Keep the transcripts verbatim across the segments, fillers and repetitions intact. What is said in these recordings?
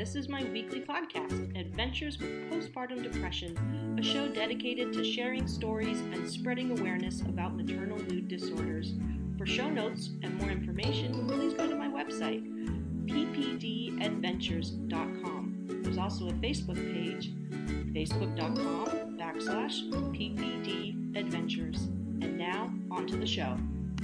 This is my weekly podcast, Adventures with Postpartum Depression, a show dedicated to sharing stories and spreading awareness about maternal mood disorders. For show notes and more information, please go to my website, p p d adventures dot com. There's also a Facebook page, facebook.com backslash ppdadventures. And now, on to the show.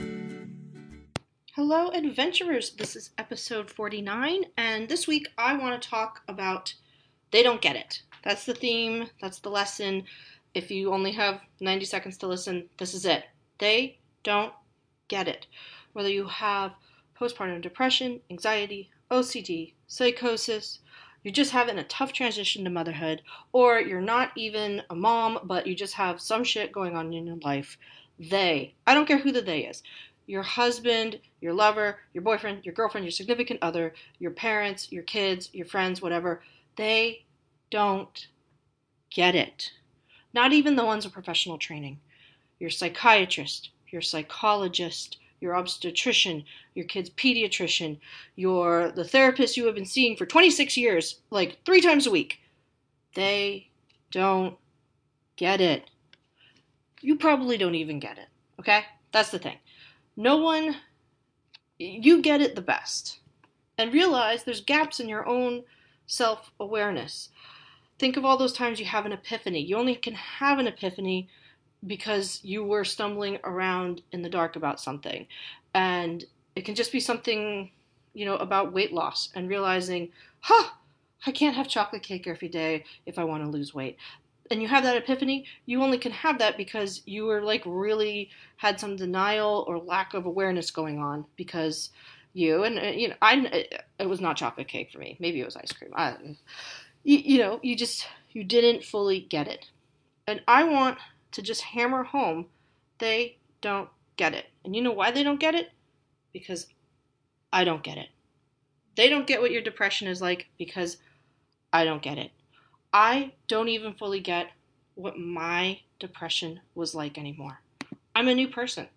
Hello, adventurers. This is episode forty-nine, and this week I want to talk about They Don't Get It. That's the theme. That's the lesson. If you only have ninety seconds to listen, this is it. They don't get it. Whether you have postpartum depression, anxiety, O C D, psychosis, you're just having a tough transition to motherhood, or you're not even a mom, but you just have some shit going on in your life, they, I don't care who the they is, your husband, your lover, your boyfriend, your girlfriend, your significant other, your parents, your kids, your friends, whatever, they don't get it. Not even the ones with professional training. Your psychiatrist, your psychologist, your obstetrician, your kid's pediatrician, your the therapist you have been seeing for twenty-six years, like three times a week. They don't get it. You probably don't even get it, okay? That's the thing. No one, you get it the best. And realize there's gaps in your own self-awareness. Think of all those times you have an epiphany. You only can have an epiphany because you were stumbling around in the dark about something. And it can just be something, you know, about weight loss and realizing, huh, I can't have chocolate cake every day if I want to lose weight. And you have that epiphany, you only can have that because you were like really had some denial or lack of awareness going on because you, and uh, you know, I, it was not chocolate cake for me. Maybe it was ice cream. I, you, you know, you just, you didn't fully get it. And I want to just hammer home, they don't get it. And you know why they don't get it? Because I don't get it. They don't get what your depression is like because I don't get it. I don't even fully get what my depression was like anymore. I'm a new person.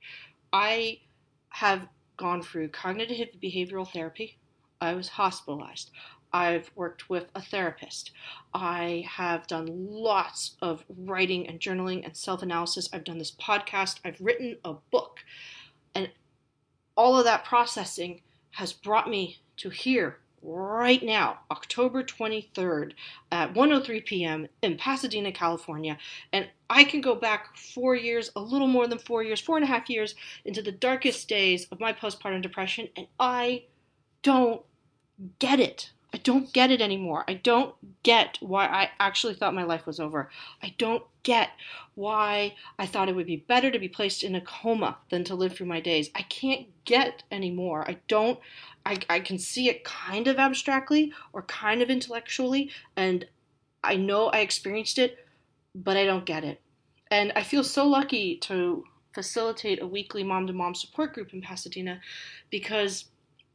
I have gone through cognitive behavioral therapy. I was hospitalized. I've worked with a therapist. I have done lots of writing and journaling and self-analysis. I've done this podcast. I've written a book. And all of that processing has brought me to here right now, October twenty-third at one oh three p.m. in Pasadena, California. And I can go back four years, a little more than four years, four and a half years into the darkest days of my postpartum depression. And I don't get it. I don't get it anymore. I don't get why I actually thought my life was over. I don't get why I thought it would be better to be placed in a coma than to live through my days. I can't get anymore. I don't, I, I can see it kind of abstractly or kind of intellectually, and I know I experienced it, but I don't get it. And I feel so lucky to facilitate a weekly mom-to-mom support group in Pasadena because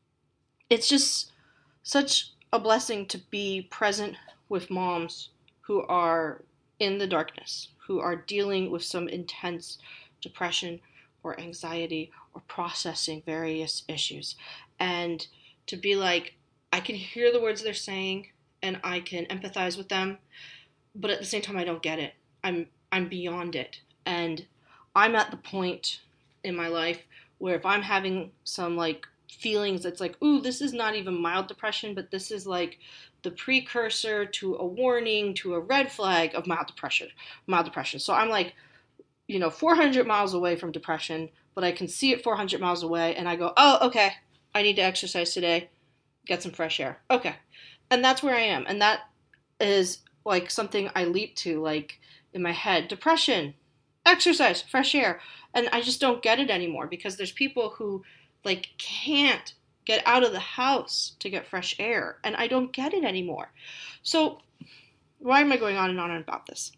it's just such a blessing to be present with moms who are in the darkness, who are dealing with some intense depression or anxiety or processing various issues. And to be like, I can hear the words they're saying and I can empathize with them, but at the same time, I don't get it. I'm I'm beyond it. And I'm at the point in my life where if I'm having some like feelings that's like, ooh, this is not even mild depression, but this is like the precursor to a warning, to a red flag of mild depression, mild depression. So I'm like, you know, four hundred miles away from depression, but I can see it four hundred miles away and I go, oh, okay, I need to exercise today, get some fresh air. Okay. And that's where I am. And that is like something I leap to, like in my head, depression, exercise, fresh air. And I just don't get it anymore because there's people who like can't get out of the house to get fresh air. And I don't get it anymore. So why am I going on and on about this?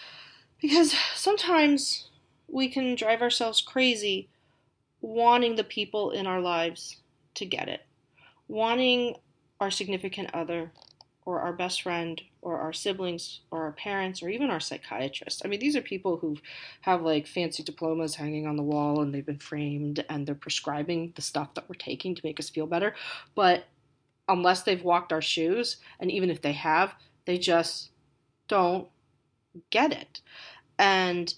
Because sometimes we can drive ourselves crazy wanting the people in our lives to get it. Wanting our significant other or our best friend or our siblings or our parents or even our psychiatrist. I mean, these are people who have like fancy diplomas hanging on the wall and they've been framed and they're prescribing the stuff that we're taking to make us feel better. But unless they've walked our shoes, and even if they have, they just don't get it. And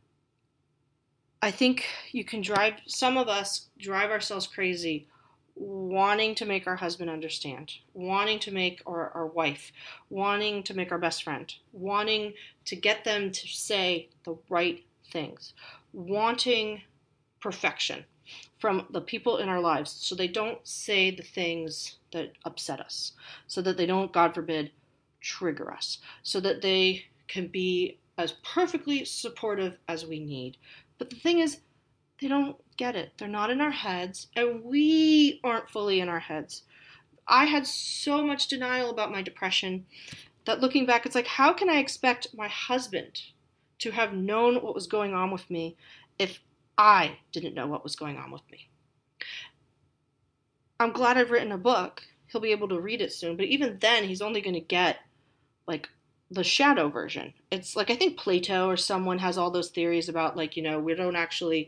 I think you can drive, some of us drive ourselves crazy wanting to make our husband understand, wanting to make our, our wife, wanting to make our best friend, wanting to get them to say the right things, wanting perfection from the people in our lives so they don't say the things that upset us, so that they don't, God forbid, trigger us, so that they can be as perfectly supportive as we need. But the thing is, they don't get it. They're not in our heads, and we aren't fully in our heads. I had so much denial about my depression that looking back, it's like, how can I expect my husband to have known what was going on with me if I didn't know what was going on with me? I'm glad I've written a book. He'll be able to read it soon, but even then, he's only going to get, like, the shadow version. It's like, I think Plato or someone has all those theories about, like, you know, we don't actually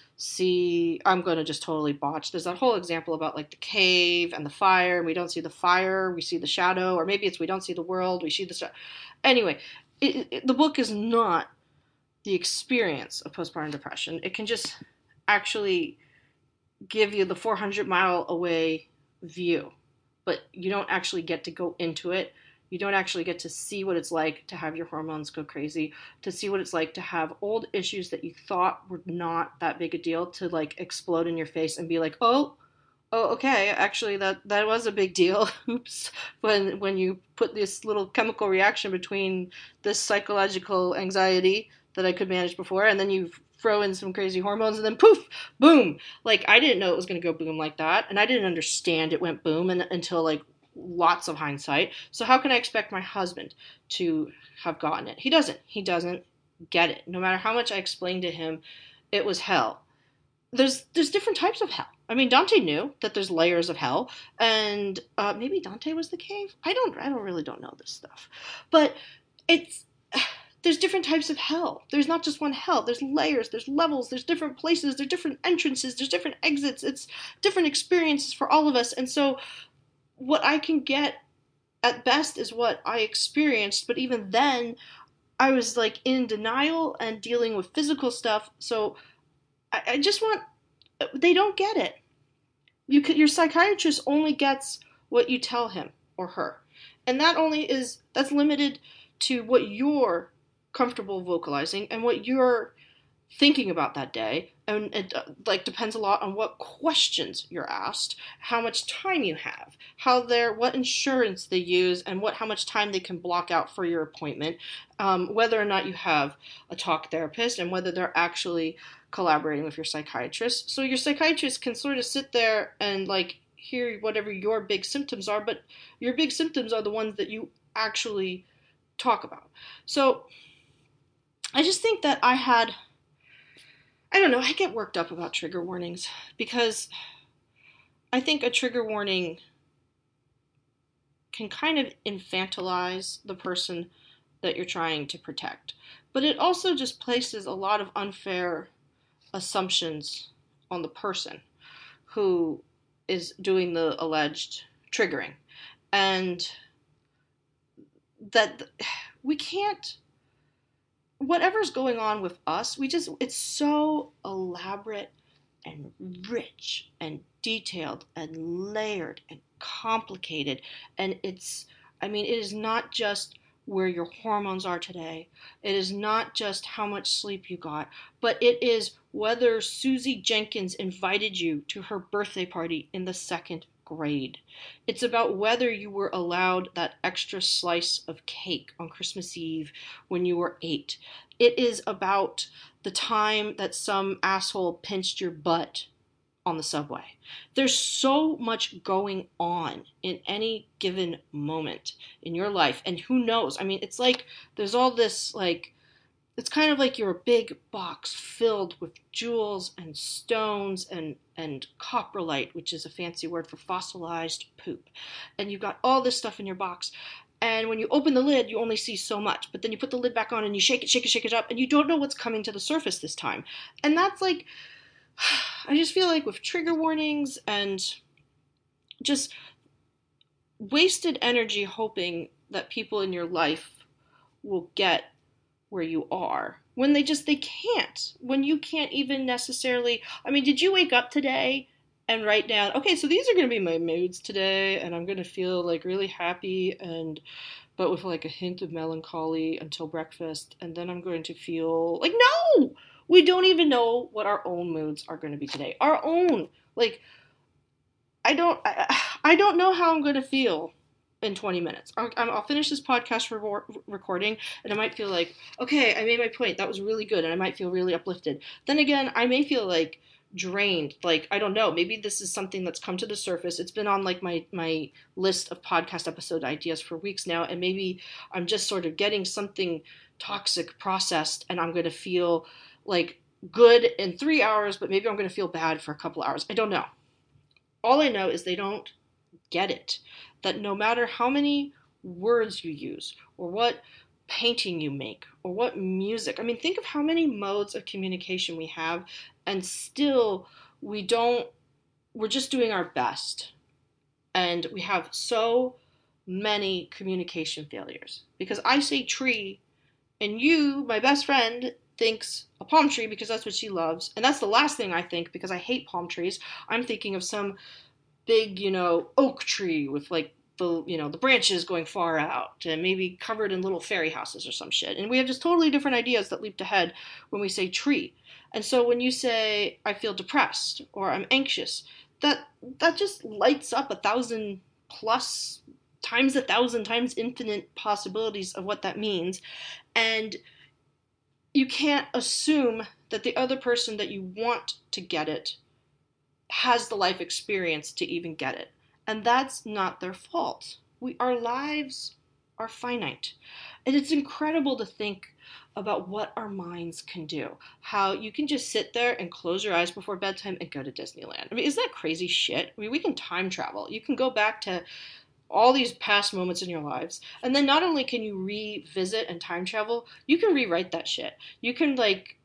see, I'm going to just totally botch. There's that whole example about like the cave and the fire, and we don't see the fire, we see the shadow, or maybe it's we don't see the world, we see the shadow. Anyway, it, it, the book is not the experience of postpartum depression. It can just actually give you the four hundred mile away view, but you don't actually get to go into it. You don't actually get to see what it's like to have your hormones go crazy, to see what it's like to have old issues that you thought were not that big a deal to like explode in your face and be like, oh, oh, okay, actually that, that was a big deal. Oops. When, when you put this little chemical reaction between this psychological anxiety that I could manage before, and then you throw in some crazy hormones, and then poof, boom. Like, I didn't know it was going to go boom like that, and I didn't understand it went boom and, until like lots of hindsight. So how can I expect my husband to have gotten it? He doesn't. He doesn't get it. No matter how much I explained to him, it was hell. There's there's different types of hell. I mean, Dante knew that there's layers of hell, and uh, maybe Dante was the cave. I don't. I don't really don't know this stuff, but it's. There's different types of hell. There's not just one hell. There's layers, there's levels, there's different places, there's different entrances, there's different exits. It's different experiences for all of us. And so what I can get at best is what I experienced, but even then I was like in denial and dealing with physical stuff. So I, I just want, they don't get it. You could, your psychiatrist only gets what you tell him or her. And that only is, that's limited to what you're comfortable vocalizing and what you're thinking about that day, and it uh, like depends a lot on what questions you're asked, how much time you have, how they're, what insurance they use, and what how much time they can block out for your appointment, um, whether or not you have a talk therapist, and whether they're actually collaborating with your psychiatrist. So your psychiatrist can sort of sit there and like hear whatever your big symptoms are, but your big symptoms are the ones that you actually talk about. So I just think that I had, I don't know, I get worked up about trigger warnings because I think a trigger warning can kind of infantilize the person that you're trying to protect. But it also just places a lot of unfair assumptions on the person who is doing the alleged triggering. And that we can't, whatever's going on with us, we just, it's so elaborate and rich and detailed and layered and complicated. And it's, I mean, it is not just where your hormones are today. It is not just how much sleep you got, but it is whether Susie Jenkins invited you to her birthday party in the second grade. It's about whether you were allowed that extra slice of cake on Christmas Eve when you were eight. It is about the time that some asshole pinched your butt on the subway. There's so much going on in any given moment in your life. And who knows? I mean, it's like there's all this, like, it's kind of like you're a big box filled with jewels and stones and, and coprolite, which is a fancy word for fossilized poop. And you've got all this stuff in your box. And when you open the lid, you only see so much. But then you put the lid back on and you shake it, shake it, shake it up, and you don't know what's coming to the surface this time. And that's like, I just feel like with trigger warnings and just wasted energy hoping that people in your life will get where you are when they just they can't, when you can't even necessarily. I mean, did you wake up today and write down, okay, so these are going to be my moods today, and I'm going to feel like really happy and but with like a hint of melancholy until breakfast, and then I'm going to feel like, no, we don't even know what our own moods are going to be today, our own. Like, I don't I, I don't know how I'm going to feel in twenty minutes. I'll, I'll finish this podcast re- recording, and I might feel like, okay, I made my point. That was really good. And I might feel really uplifted. Then again, I may feel like drained. Like, I don't know. Maybe this is something that's come to the surface. It's been on like my, my list of podcast episode ideas for weeks now. And maybe I'm just sort of getting something toxic processed, and I'm going to feel like good in three hours, but maybe I'm going to feel bad for a couple hours. I don't know. All I know is they don't get it. That no matter how many words you use, or what painting you make, or what music, I mean, think of how many modes of communication we have, and still we don't, we're just doing our best. And we have so many communication failures. Because I say tree, and you, my best friend, thinks a palm tree because that's what she loves. And that's the last thing I think because I hate palm trees. I'm thinking of some big, you know, oak tree with like the, you know, the branches going far out and maybe covered in little fairy houses or some shit. And we have just totally different ideas that leap ahead when we say tree. And so when you say I feel depressed or I'm anxious, that that just lights up a thousand plus times a thousand times infinite possibilities of what that means. And you can't assume that the other person that you want to get it has the life experience to even get it. And that's not their fault. We, our lives are finite. And it's incredible to think about what our minds can do. How you can just sit there and close your eyes before bedtime and go to Disneyland. I mean, isn't that crazy shit? I mean, we can time travel. You can go back to all these past moments in your lives. And then not only can you revisit and time travel, you can rewrite that shit. You can, like,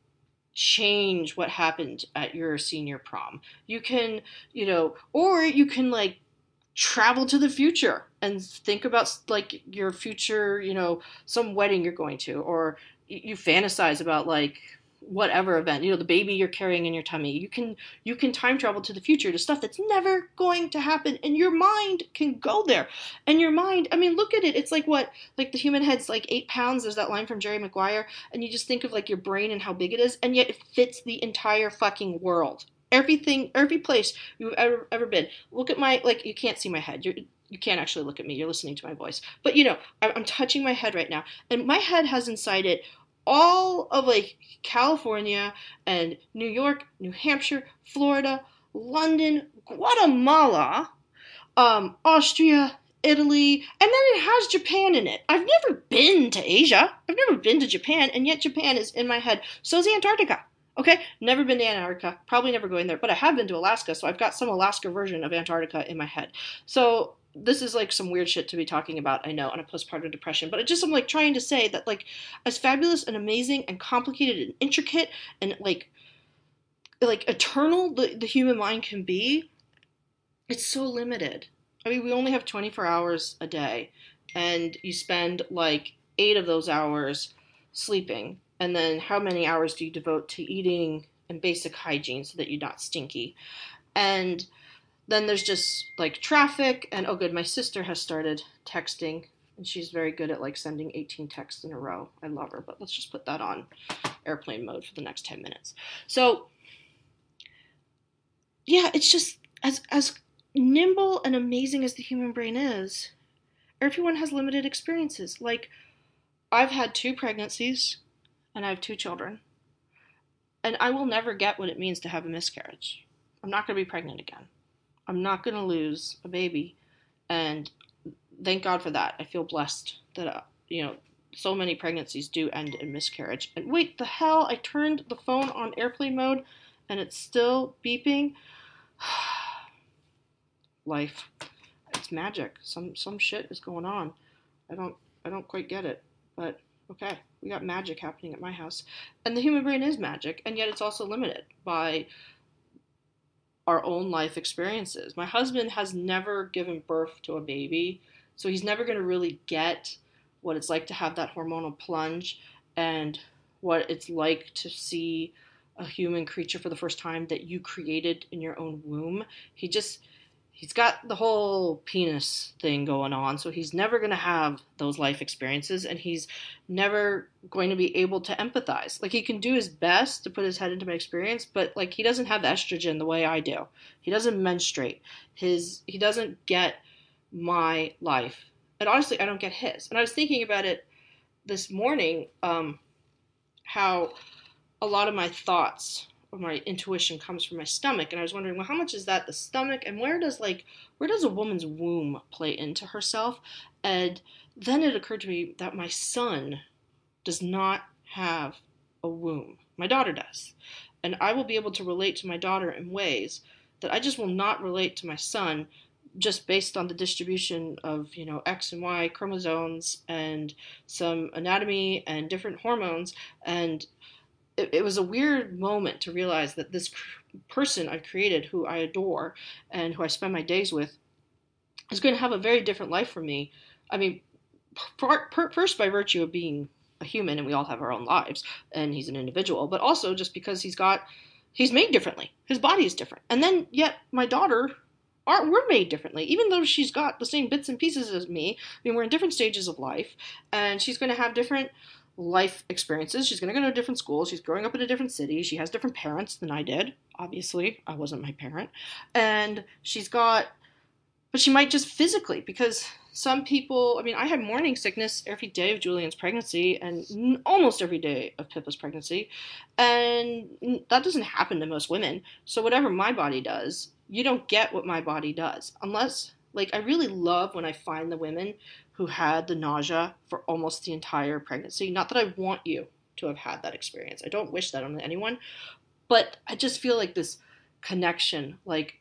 change what happened at your senior prom. You can, you know, or you can like travel to the future and think about like your future, you know, some wedding you're going to, or you fantasize about like whatever event, you know, the baby you're carrying in your tummy. You can you can time travel to the future to stuff that's never going to happen, and your mind can go there. And your mind, I mean, look at it. It's like what, like the human head's like eight pounds. There's that line from Jerry Maguire, and you just think of like your brain and how big it is, and yet it fits the entire fucking world. Everything, every place you've ever ever been. Look at my, like, you can't see my head. You're you can't actually look at me. You're listening to my voice. But you know, I'm touching my head right now, and my head has inside it all of like California and New York, New Hampshire, Florida, London, Guatemala, um, Austria, Italy, and then it has Japan in it. I've never been to Asia. I've never been to Japan, and yet Japan is in my head. So is Antarctica. Okay, never been to Antarctica, probably never going there, but I have been to Alaska, so I've got some Alaska version of Antarctica in my head. So this is like some weird shit to be talking about, I know, on a postpartum depression, but it just, I'm like trying to say that like as fabulous and amazing and complicated and intricate and like like eternal the, the human mind can be, it's so limited. I mean, we only have twenty-four hours a day, and you spend like eight of those hours sleeping. And then how many hours do you devote to eating and basic hygiene so that you're not stinky? And then there's just like traffic, and oh, good, my sister has started texting, and she's very good at like sending eighteen texts in a row. I love her, but let's just put that on airplane mode for the next ten minutes. So, yeah, it's just as as nimble and amazing as the human brain is, everyone has limited experiences. Like, I've had two pregnancies and I have two children, and I will never get what it means to have a miscarriage. I'm not going to be pregnant again. I'm not going to lose a baby, and thank God for that. I feel blessed that, uh, you know, so many pregnancies do end in miscarriage. And wait, the hell, I turned the phone on airplane mode and it's still beeping. Life. It's magic. Some some shit is going on. I don't I don't quite get it, but okay. We got magic happening at my house. And the human brain is magic, and yet it's also limited by our own life experiences. My husband has never given birth to a baby, so he's never going to really get what it's like to have that hormonal plunge and what it's like to see a human creature for the first time that you created in your own womb. He just he's got the whole penis thing going on, so he's never going to have those life experiences, and he's never going to be able to empathize. Like, he can do his best to put his head into my experience, but like, he doesn't have estrogen the way I do. He doesn't menstruate. His he doesn't get my life, and honestly, I don't get his. And I was thinking about it this morning, um, how a lot of my thoughts or my intuition comes from my stomach, and I was wondering, well, how much is that the stomach, and where does like where does a woman's womb play into herself? And then it occurred to me that my son does not have a womb. My daughter does, and I will be able to relate to my daughter in ways that I just will not relate to my son, just based on the distribution of, you know, X and Y chromosomes and some anatomy and different hormones. And it, it was a weird moment to realize that this person I created, who I adore and who I spend my days with, is going to have a very different life from me. I mean, per, per, first by virtue of being a human, and we all have our own lives, and he's an individual, but also just because he's got, he's made differently. His body is different. And then yet my daughter, are, we're made differently, even though she's got the same bits and pieces as me. I mean, we're in different stages of life, and she's going to have different life experiences. She's going to go to a different school. She's growing up in a different city. She has different parents than I did. Obviously, I wasn't my parent. And she's got, but she might just physically, because some people, I mean, I had morning sickness every day of Julian's pregnancy and almost every day of Pippa's pregnancy. And that doesn't happen to most women. So whatever my body does, you don't get what my body does. Unless, like, I really love when I find the women who had the nausea for almost the entire pregnancy. Not that I want you to have had that experience. I don't wish that on anyone. But I just feel like this connection, like,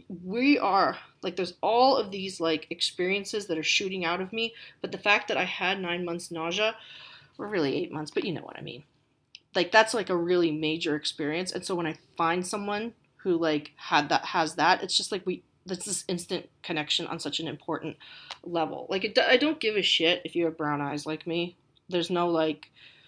we are, like, there's all of these, like, experiences that are shooting out of me, but the fact that I had nine months nausea, or really eight months, but you know what I mean. Like, that's, like, a really major experience, and so when I find someone who, like, had that, has that, it's just, like, we, that's this instant connection on such an important level. Like, it, I don't give a shit if you have brown eyes like me. There's no, like,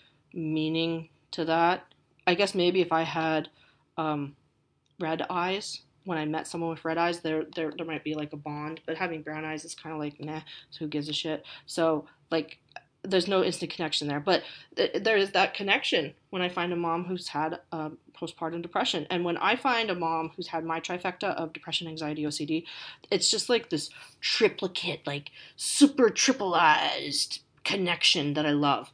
meaning to that. I guess maybe if I had, um, red eyes, when I met someone with red eyes, there there there might be like a bond, but having brown eyes is kind of like, nah, so who gives a shit? So, like, there's no instant connection there, but th- there is that connection when I find a mom who's had um, postpartum depression, and when I find a mom who's had my trifecta of depression, anxiety, O C D, it's just like this triplicate, like super tripleized connection that I love.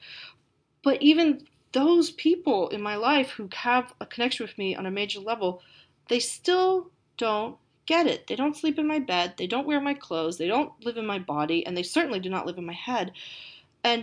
But even those people in my life who have a connection with me on a major level, they still don't get it. They don't sleep in my bed. They don't wear my clothes. They don't live in my body. And they certainly do not live in my head. And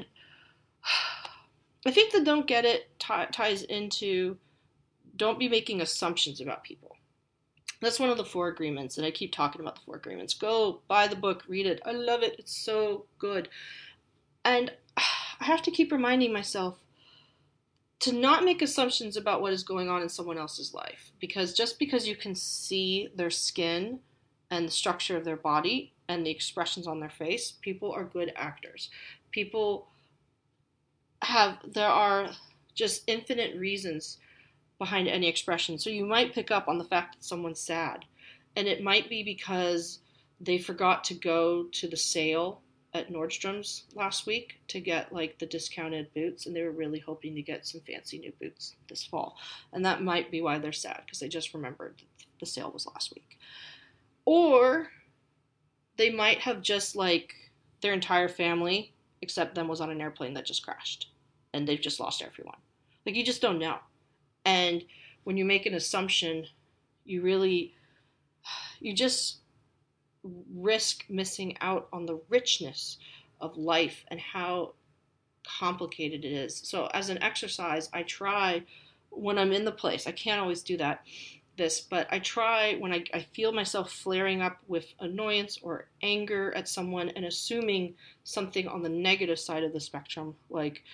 I think the don't get it t- ties into don't be making assumptions about people. That's one of the four agreements. And I keep talking about the four agreements. Go buy the book, read it. I love it. It's so good. And I have to keep reminding myself to not make assumptions about what is going on in someone else's life. Because just because you can see their skin and the structure of their body and the expressions on their face, people are good actors. People have, there are just infinite reasons behind any expression. So you might pick up on the fact that someone's sad. And it might be because they forgot to go to the sale at Nordstrom's last week to get, like, the discounted boots, and they were really hoping to get some fancy new boots this fall. And that might be why they're sad, because they just remembered that the sale was last week. Or they might have just, like, their entire family, except them, was on an airplane that just crashed, and they've just lost everyone. Like, you just don't know. And when you make an assumption, you really, you just risk missing out on the richness of life and how complicated it is. So as an exercise, I try when I'm in the place, I can't always do that, this, but I try when I, I feel myself flaring up with annoyance or anger at someone and assuming something on the negative side of the spectrum, like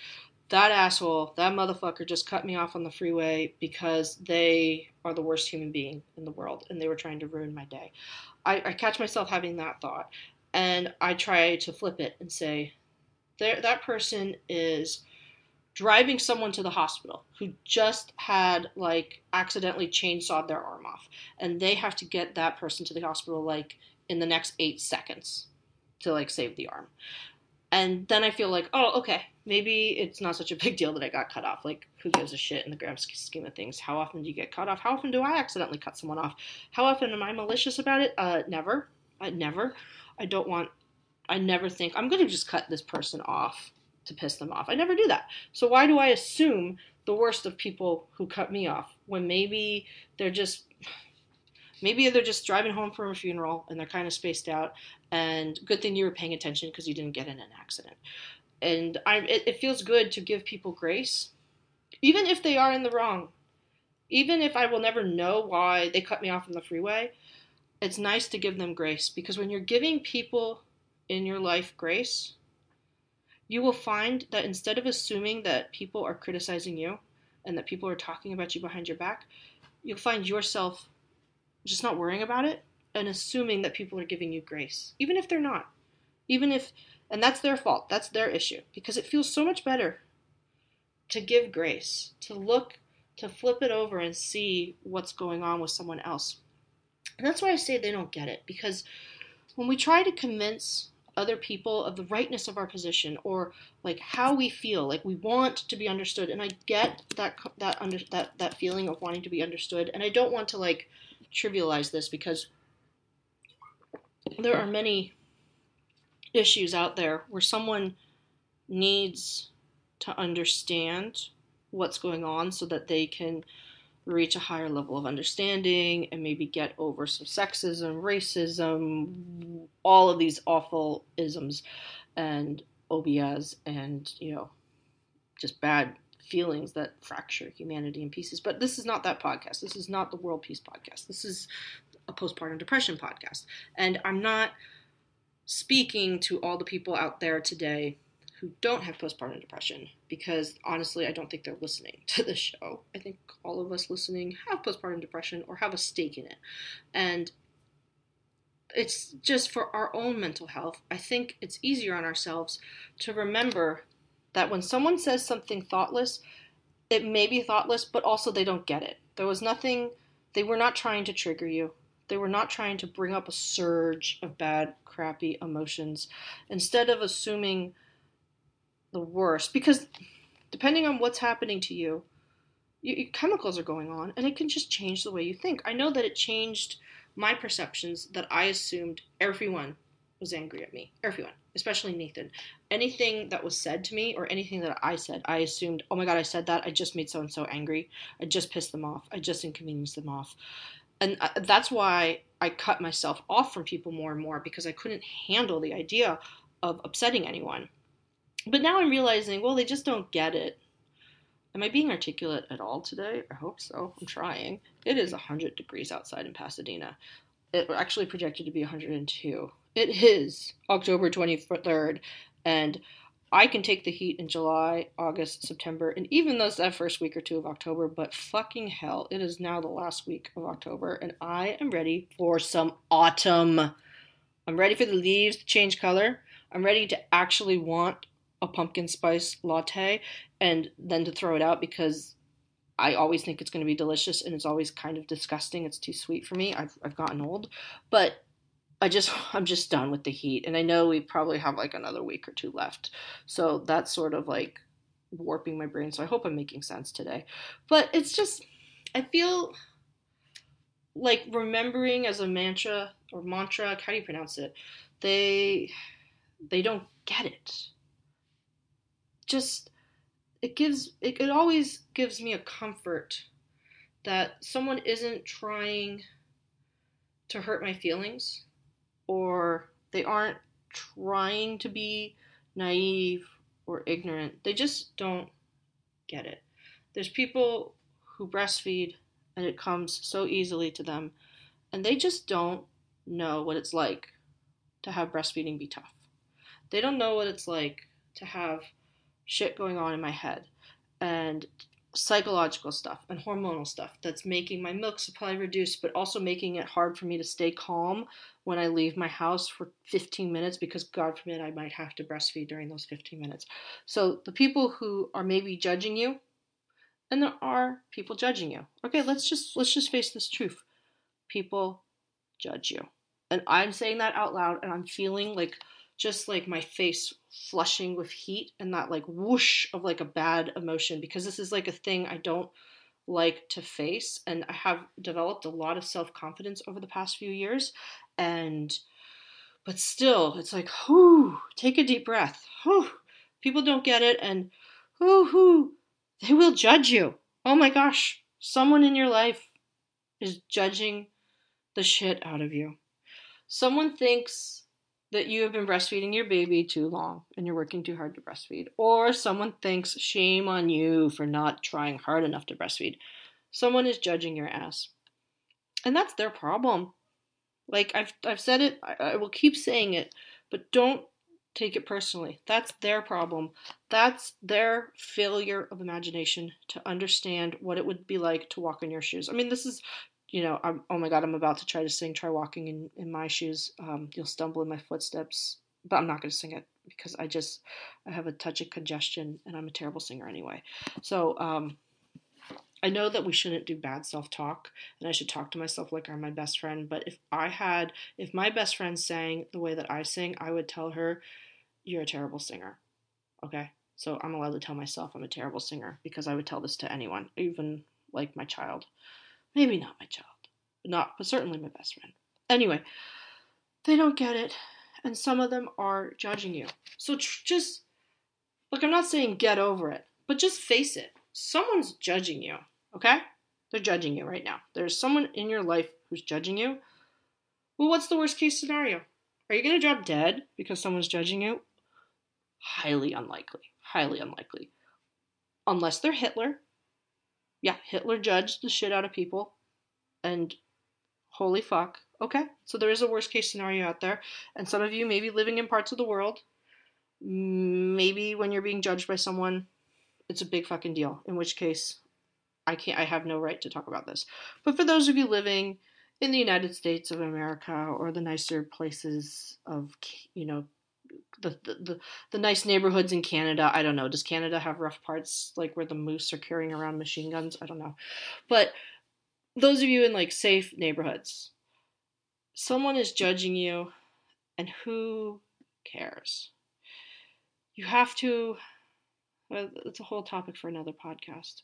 that asshole, that motherfucker just cut me off on the freeway because they are the worst human being in the world and they were trying to ruin my day. I, I catch myself having that thought and I try to flip it and say, there, that person is driving someone to the hospital who just had like accidentally chainsawed their arm off and they have to get that person to the hospital like in the next eight seconds to like save the arm. And then I feel like, oh, okay, maybe it's not such a big deal that I got cut off. Like, who gives a shit in the grand scheme of things? How often do you get cut off? How often do I accidentally cut someone off? How often am I malicious about it? Uh, never. I never. I don't want, I never think, I'm going to just cut this person off to piss them off. I never do that. So why do I assume the worst of people who cut me off when maybe they're just maybe they're just driving home from a funeral and they're kind of spaced out, and good thing you were paying attention because you didn't get in an accident. And I it, it feels good to give people grace even if they are in the wrong. Even if I will never know why they cut me off on the freeway, it's nice to give them grace because when you're giving people in your life grace, you will find that instead of assuming that people are criticizing you and that people are talking about you behind your back, you'll find yourself just not worrying about it and assuming that people are giving you grace, even if they're not. Even if, and that's their fault, that's their issue, because it feels so much better to give grace, to look, to flip it over and see what's going on with someone else. And that's why I say they don't get it, because when we try to convince other people of the rightness of our position or like how we feel, like we want to be understood, and I get that that under that that feeling of wanting to be understood, and I don't want to like trivialize this because there are many issues out there where someone needs to understand what's going on so that they can reach a higher level of understanding and maybe get over some sexism, racism, all of these awful isms and obias and, you know, just bad feelings that fracture humanity in pieces. But this is not that podcast. This is not the World Peace podcast. This is a postpartum depression podcast. And I'm not speaking to all the people out there today who don't have postpartum depression, because honestly, I don't think they're listening to this show. I think all of us listening have postpartum depression or have a stake in it. And it's just for our own mental health. I think it's easier on ourselves to remember that when someone says something thoughtless, it may be thoughtless, but also they don't get it. There was nothing, they were not trying to trigger you. They were not trying to bring up a surge of bad, crappy emotions. Instead of assuming the worst, because depending on what's happening to you, you, chemicals are going on, and it can just change the way you think. I know that it changed my perceptions, that I assumed everyone was angry at me. Everyone, especially Nathan. Anything that was said to me or anything that I said, I assumed, oh my God, I said that. I just made so-and-so angry. I just pissed them off. I just inconvenienced them off. And that's why I cut myself off from people more and more, because I couldn't handle the idea of upsetting anyone. But now I'm realizing, well, they just don't get it. Am I being articulate at all today? I hope so. I'm trying. It is one hundred degrees outside in Pasadena. It actually projected to be one hundred two. It is October twenty-third, and I can take the heat in July, August, September, and even those that first week or two of October, but fucking hell, it is now the last week of October, and I am ready for some autumn. I'm ready for the leaves to change color. I'm ready to actually want a pumpkin spice latte and then to throw it out because I always think it's going to be delicious and it's always kind of disgusting. It's too sweet for me. I've, I've gotten old, but I just, I'm just done with the heat. And I know we probably have like another week or two left. So that's sort of like warping my brain. So I hope I'm making sense today, but it's just, I feel like remembering as a mantra or mantra, how do you pronounce it? They, they don't get it. Just, it gives, it, it always gives me a comfort that someone isn't trying to hurt my feelings, or they aren't trying to be naive or ignorant. They just don't get it. There's people who breastfeed and it comes so easily to them, and they just don't know what it's like to have breastfeeding be tough. They don't know what it's like to have shit going on in my head and psychological stuff and hormonal stuff that's making my milk supply reduce, but also making it hard for me to stay calm when I leave my house for fifteen minutes, because God forbid I might have to breastfeed during those fifteen minutes. So the people who are maybe judging you, and there are people judging you. Okay, let's just let's just face this truth. People judge you. And I'm saying that out loud, and I'm feeling like just like my face flushing with heat and that like whoosh of like a bad emotion, because this is like a thing I don't like to face. And I have developed a lot of self confidence over the past few years. And, but still, it's like, whoo, take a deep breath. Whoo, people don't get it. And whoo, whoo, they will judge you. Oh my gosh, someone in your life is judging the shit out of you. Someone thinks that you have been breastfeeding your baby too long and you're working too hard to breastfeed. Or someone thinks shame on you for not trying hard enough to breastfeed. Someone is judging your ass. And that's their problem. Like, I've, I've said it, I, I will keep saying it, but don't take it personally. That's their problem. That's their failure of imagination to understand what it would be like to walk in your shoes. I mean, this is, you know, I'm, oh my God, I'm about to try to sing Try Walking in, in My Shoes. Um, you'll stumble in my footsteps, but I'm not going to sing it because I just, I have a touch of congestion and I'm a terrible singer anyway. So, um, I know that we shouldn't do bad self-talk and I should talk to myself like I'm my best friend, but if I had, if my best friend sang the way that I sing, I would tell her, you're a terrible singer. Okay? So I'm allowed to tell myself I'm a terrible singer because I would tell this to anyone, even like my child. Maybe not my child, but not, but certainly my best friend. Anyway, they don't get it, and some of them are judging you. So tr- just, look, I'm not saying get over it, but just face it. Someone's judging you, okay? They're judging you right now. There's someone in your life who's judging you. Well, what's the worst case scenario? Are you going to drop dead because someone's judging you? Highly unlikely. Highly unlikely. Unless they're Hitler. Yeah, Hitler judged the shit out of people. And holy fuck. Okay, so there is a worst case scenario out there. And some of you may be living in parts of the world. Maybe when you're being judged by someone, it's a big fucking deal. In which case, I can't, I have no right to talk about this. But for those of you living in the United States of America or the nicer places of, you know, the, the, the, the nice neighborhoods in Canada, I don't know. Does Canada have rough parts like where the moose are carrying around machine guns? I don't know. But those of you in like safe neighborhoods, someone is judging you, and who cares? You have to, uh, it's a whole topic for another podcast.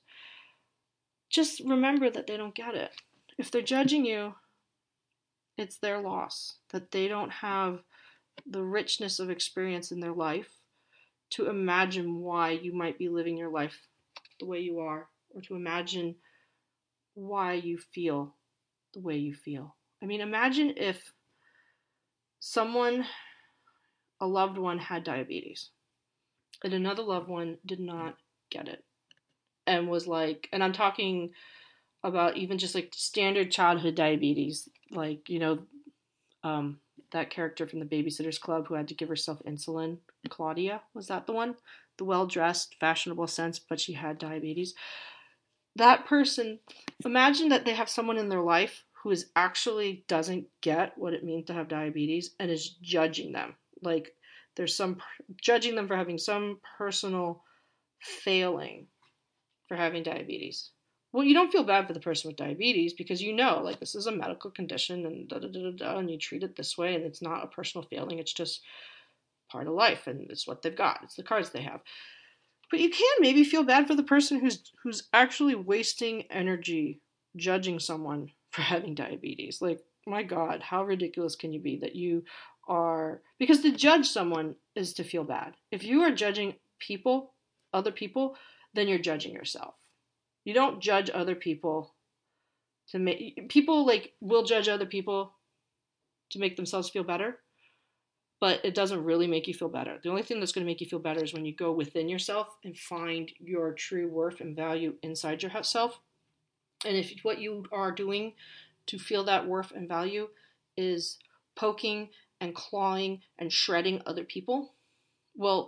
Just remember that they don't get it. If they're judging you, it's their loss. That they don't have the richness of experience in their life to imagine why you might be living your life the way you are, or to imagine why you feel the way you feel. I mean, imagine if someone, a loved one, had diabetes and another loved one did not get it and was like, and I'm talking about even just like standard childhood diabetes, like, you know, um, that character from the Babysitter's Club who had to give herself insulin. Claudia, was that the one? The well-dressed, fashionable sense, but she had diabetes. That person, imagine that they have someone in their life who is actually doesn't get what it means to have diabetes and is judging them. Like there's some judging them for having some personal failing for having diabetes. Well, you don't feel bad for the person with diabetes because you know, like, this is a medical condition and da da da da da, and you treat it this way, and it's not a personal failing. It's just part of life, and it's what they've got. It's the cards they have. But you can maybe feel bad for the person who's who's actually wasting energy judging someone for having diabetes. Like, my God, how ridiculous can you be that you are, because to judge someone is to feel bad. If you are judging people, other people, then you're judging yourself. You don't judge other people to make, people like will judge other people to make themselves feel better, but it doesn't really make you feel better. The only thing that's going to make you feel better is when you go within yourself and find your true worth and value inside yourself. And if what you are doing to feel that worth and value is poking and clawing and shredding other people, well,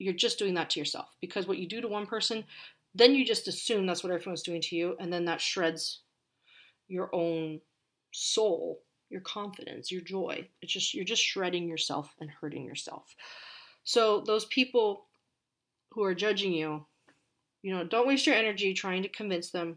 you're just doing that to yourself. Because what you do to one person, then you just assume that's what everyone's doing to you, and then that shreds your own soul, your confidence, your joy. It's just, you're just shredding yourself and hurting yourself. So those people who are judging you, you know, don't waste your energy trying to convince them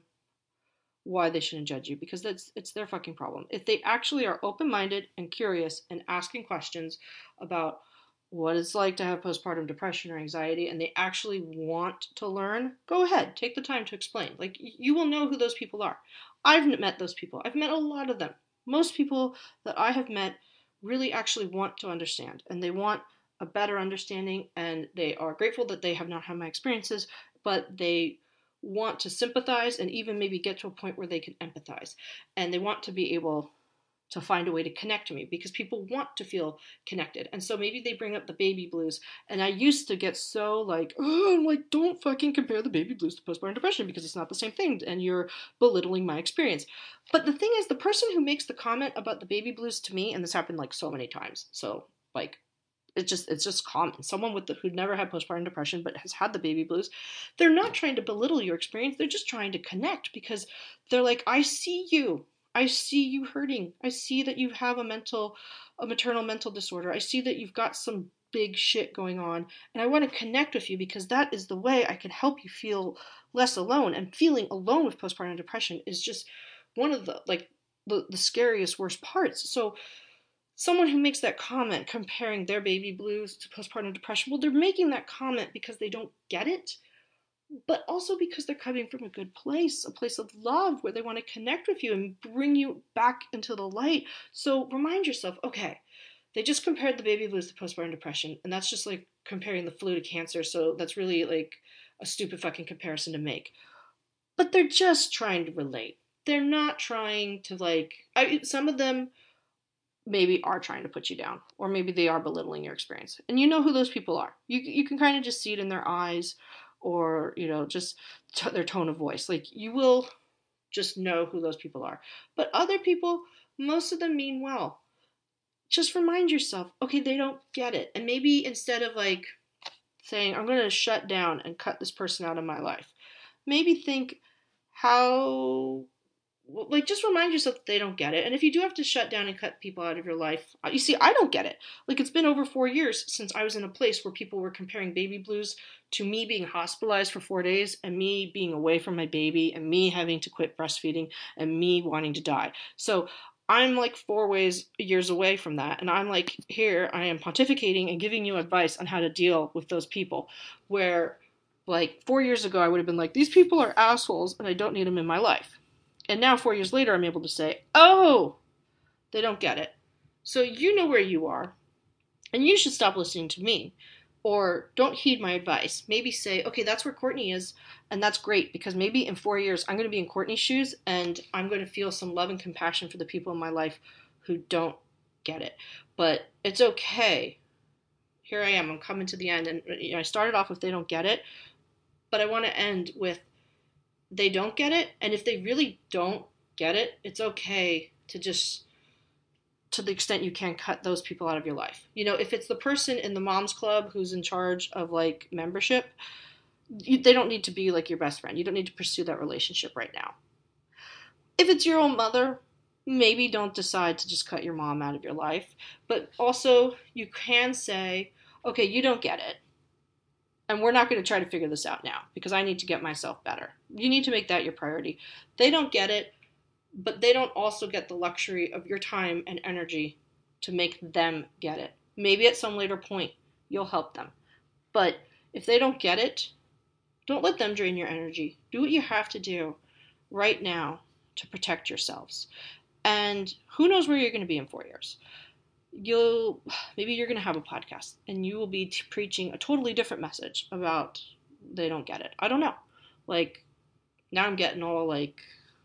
why they shouldn't judge you, because that's it's their fucking problem. If they actually are open-minded and curious and asking questions about what it's like to have postpartum depression or anxiety, and they actually want to learn, go ahead, take the time to explain. Like, you will know who those people are. I've met those people. I've met a lot of them. Most people that I have met really actually want to understand, and they want a better understanding, and they are grateful that they have not had my experiences, but they want to sympathize and even maybe get to a point where they can empathize. And they want to be able to find a way to connect to me, because people want to feel connected. And so maybe they bring up the baby blues. And I used to get so like, oh, I'm like, don't fucking compare the baby blues to postpartum depression, because it's not the same thing and you're belittling my experience. But the thing is, the person who makes the comment about the baby blues to me, and this happened like so many times, so like, it's just it's just common. Someone with the, who never had postpartum depression but has had the baby blues, they're not trying to belittle your experience. They're just trying to connect, because they're like, I see you. I see you hurting. I see that you have a mental, a maternal mental disorder. I see that you've got some big shit going on, and I want to connect with you, because that is the way I can help you feel less alone. And feeling alone with postpartum depression is just one of the like the, the scariest, worst parts. So someone who makes that comment comparing their baby blues to postpartum depression, well, they're making that comment because they don't get it, but also because they're coming from a good place, a place of love where they want to connect with you and bring you back into the light. So remind yourself, okay, they just compared the baby blues to postpartum depression, and that's just like comparing the flu to cancer, so that's really like a stupid fucking comparison to make. But they're just trying to relate. They're not trying to like, I, some of them maybe are trying to put you down, or maybe they are belittling your experience, and you know who those people are. You you can kind of just see it in their eyes, or you know, just t- their tone of voice. Like, you will just know who those people are. But other people, most of them mean well. Just remind yourself, okay, they don't get it, and maybe instead of like saying, I'm going to shut down and cut this person out of my life, maybe think, how, like, just remind yourself that they don't get it. And if you do have to shut down and cut people out of your life, you see, I don't get it. Like, it's been over four years since I was in a place where people were comparing baby blues to me being hospitalized for four days and me being away from my baby and me having to quit breastfeeding and me wanting to die. So I'm like four ways years away from that. And I'm like, here I am pontificating and giving you advice on how to deal with those people, where like four years ago I would have been like, these people are assholes and I don't need them in my life. And now, four years later, I'm able to say, oh, they don't get it. So you know where you are, and you should stop listening to me. Or don't heed my advice. Maybe say, okay, that's where Courtney is, and that's great, because maybe in four years, I'm going to be in Courtney's shoes, and I'm going to feel some love and compassion for the people in my life who don't get it. But it's okay. Here I am. I'm coming to the end, and you know, I started off with they don't get it, but I want to end with they don't get it. And if they really don't get it, it's okay to just, to the extent you can, cut those people out of your life. You know, if it's the person in the mom's club who's in charge of like membership, you, they don't need to be like your best friend. You don't need to pursue that relationship right now. If it's your own mother, maybe don't decide to just cut your mom out of your life. But also, you can say, okay, you don't get it, and we're not going to try to figure this out now, because I need to get myself better. You need to make that your priority. They don't get it, but they don't also get the luxury of your time and energy to make them get it. Maybe at some later point, you'll help them. But if they don't get it, don't let them drain your energy. Do what you have to do right now to protect yourselves. And who knows where you're going to be in four years. You'll maybe you're going to have a podcast and you will be t- preaching a totally different message about they don't get it. I don't know. Like, now I'm getting all like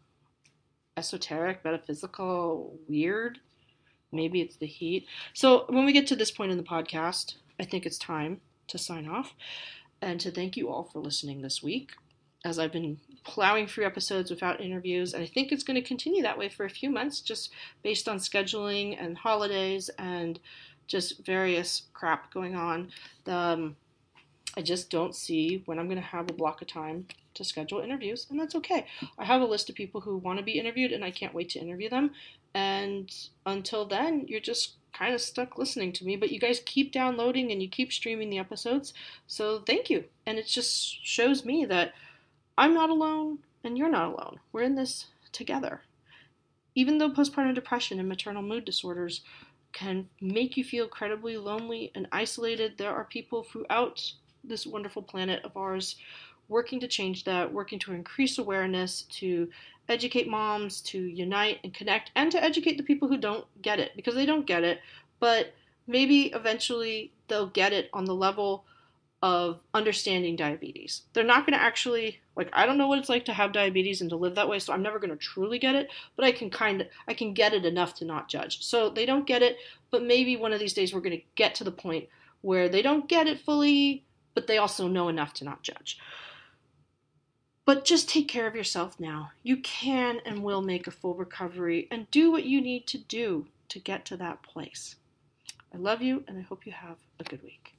esoteric, metaphysical, weird. Maybe it's the heat. So when we get to this point in the podcast, I think it's time to sign off and to thank you all for listening this week, as I've been plowing through episodes without interviews, and I think it's going to continue that way for a few months, just based on scheduling and holidays and just various crap going on. Um, I just don't see when I'm going to have a block of time to schedule interviews, and that's okay. I have a list of people who want to be interviewed, and I can't wait to interview them. And until then, you're just kind of stuck listening to me, but you guys keep downloading and you keep streaming the episodes, so thank you. And it just shows me that I'm not alone, and you're not alone. We're in this together. Even though postpartum depression and maternal mood disorders can make you feel incredibly lonely and isolated, there are people throughout this wonderful planet of ours working to change that, working to increase awareness, to educate moms, to unite and connect, and to educate the people who don't get it, because they don't get it, but maybe eventually they'll get it on the level of understanding diabetes. They're not going to actually, like, I don't know what it's like to have diabetes and to live that way, so I'm never going to truly get it, but I can kind of, I can get it enough to not judge. So they don't get it, but maybe one of these days we're going to get to the point where they don't get it fully, but they also know enough to not judge. But just take care of yourself now. You can and will make a full recovery, and do what you need to do to get to that place. I love you, and I hope you have a good week.